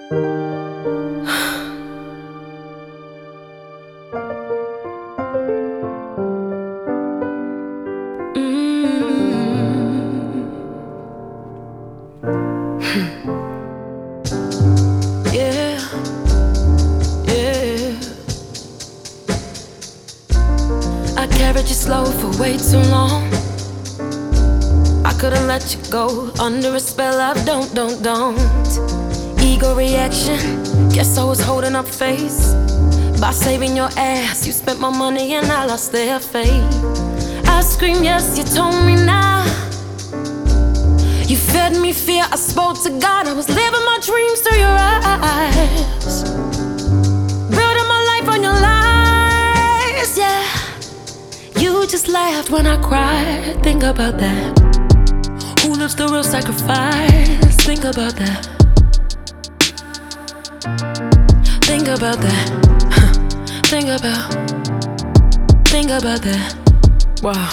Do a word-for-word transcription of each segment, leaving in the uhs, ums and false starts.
I carried you slow for way too long. I couldn't let you go under a spell of don't, don't, don't. Ego reaction, guess I was holding up face. By saving your ass, you spent my money and I lost their faith. I screamed yes, you told me nah. You fed me fear, I spoke to God. I was living my dreams through your eyes, building my life on your lies, yeah. You just laughed when I cried. Think about that. Who lives the real sacrifice? Think about that. Think about that. Think about. Think about that. Wow.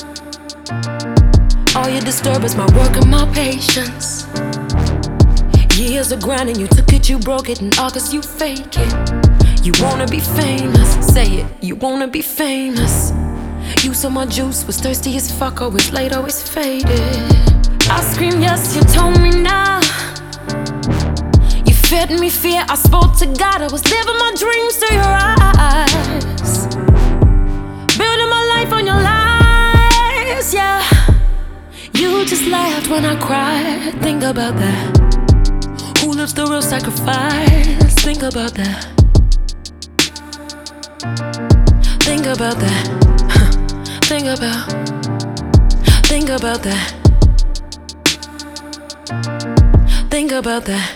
All you disturb is my work and my patience. Years of grinding, you took it, you broke it, and all cause you fake it. You wanna be famous, say it, you wanna be famous. You saw my juice, was thirsty as fuck, always late, always faded. I screamed yes, you told me nah. You fed me fear, I spoke to God. I was living my dreams through your eyes, building my life on your lies, yeah. You just laughed when I cried. Think about that. Who lives the real sacrifice? Think about that. Think about that. Think about, think about that. Think about that.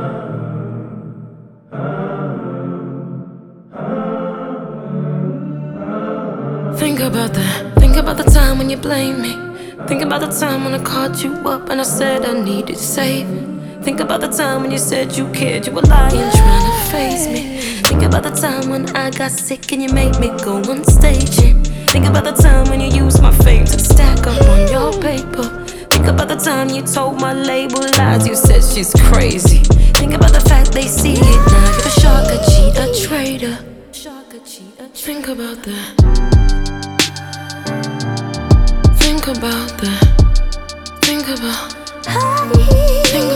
Think about that. Think about the time when you blamed me. Think about the time when I called you up and I said I needed saving. Think about the time when you said you cared, you were lying, trying to face me. Think about the time when I got sick and you made me go on stage. Think about the time when you used my fame to stack up on your paper. Think about the time you told my label lies, you said she's crazy. Think about the fact they see it now. You're a shark, a cheat, a traitor. Think about that. Think about that. Think about. Think